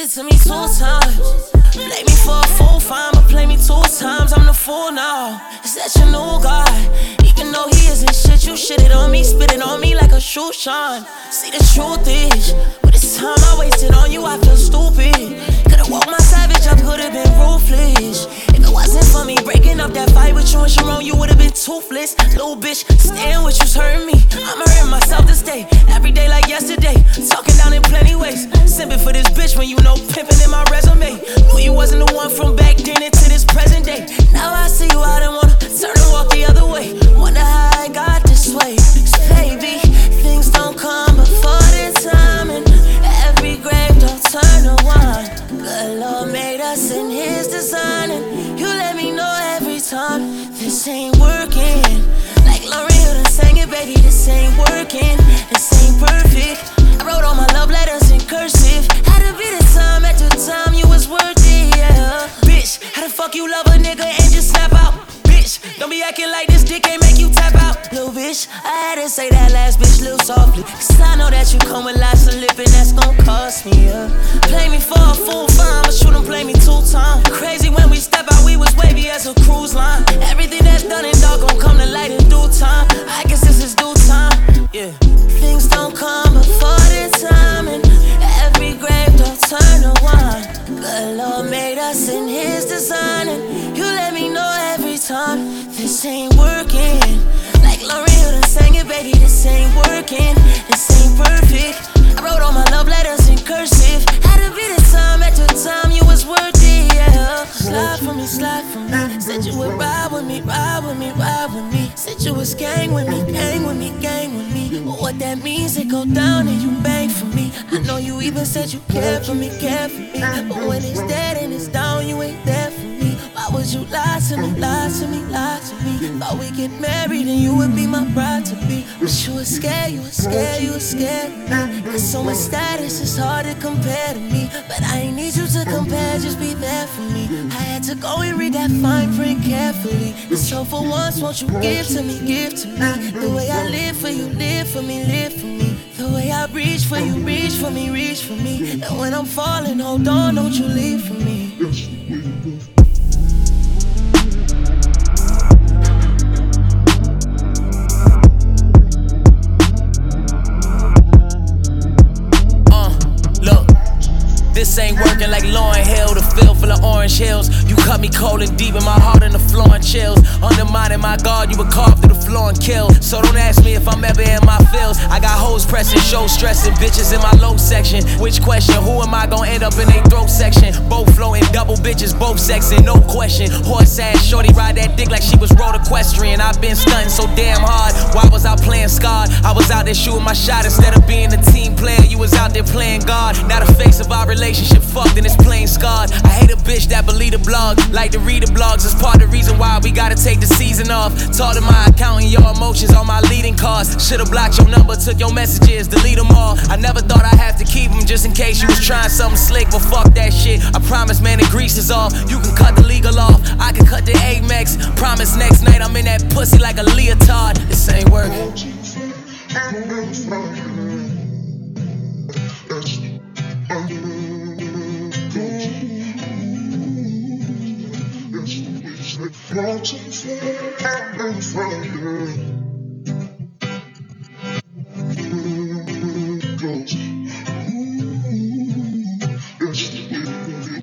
it to me 2 times. Play me for a fool, fine, but play me 2 times. I'm the fool now. Is that your new guy? Even though he isn't shit, you shit it on me, spit it on me like a shoe shine. See, the truth is, with this time I wasted on you, I feel stupid. Could've walked my savage, I could've been ruthless. If it wasn't for me breaking up that fight with you and Sharon, you would've been toothless. Little bitch, staying with you's hurting me. I'm hurting myself this day, every day like yesterday. Talking down in plenty ways, simping for this bitch when you know pimping in my resume. Knew you wasn't the one from back then into this present day. Now I see you out and wanna turn and walk the other way. Wonder how I got this way. 'Cause baby, things don't come before the time, and every grave don't turn to wine. Good Lord made us in His design, and you let me know every time this ain't working. Like L'Oreal done sang it, baby, this ain't working. This ain't perfect. I wrote all my love letters in cursive. Had to be the time at the time you was worth it, yeah. Bitch, how the fuck you love a nigga and just snap out? Bitch, don't be acting like this dick ain't make you tap out. Little bitch, I had to say that last bitch little softly, 'cause I know that you come with lots of lip and that's gon' cost me, yeah. Play me for a fool, fine, but you done play me 2 times. Crazy when we step out, we was wavy as a cruise line. Everything that's done and dog gon' come to light in due time. I guess this is due time, yeah. Things don't come before the time, and every grave don't turn to wine. Good Lord made us in His design, and you let me know every time this ain't working. Like L'Oreal done sang it, baby, this ain't working. This ain't perfect. I wrote all my love letters in cursive. Had to be the time at the time you was worth it, yeah. Slide for me, slide for me. Said you would ride with me, ride with me, ride with me. Said you was gang with me, gang with me, gang with me. But what that means, it go down and you bang for me. I know you even said you care for me, care for me. But when it's dead and it's down, you ain't there for me. Why would you lie to me, lie to me, lie to me? Thought we get married and you would be my bride to be. But you was scared, you was scared, you was scared. Got so much status, it's hard to compare to me. But I ain't need you to compare, just be there for me. I had to go and read that fine print carefully. And so for once, won't you give to me, give to me. The way I live for you, live for me, live for me. The way I reach for you, reach for me, reach for me. And when I'm falling, hold on, don't you leave for me. This ain't working like Lauryn Hill, the field full of orange hills. You cut me cold and deep in my heart and the floor and chills. Undermining my guard, you would carve through the floor and kill. So don't ask me if I'm ever in my feels. I got hoes pressing, show stressing, bitches in my low section. Which question, who am I gonna end up in they throat section? Both floating, double bitches, both sexing, no question. Horse ass, shorty ride that dick like she was road equestrian. I've been stunting so damn hard, why was I playing scarred? I was out there shooting my shot instead of being a team player. You was out there playing God. Now the face of our relationship fucked and it's plain scarred. I hate a bitch that believe the blog, like to read the blogs. It's part of the reason why we gotta take the season off. Talk to my accountant, your emotions on my leading cards. Should've blocked your number, took your messages, delete them all. I never thought I'd have to keep them just in case you was trying something slick, but fuck that shit. I promise, man, the grease is off. You can cut the legal off, I can cut the Amex. Promise next night I'm in that pussy like a leotard. This ain't working. Watching for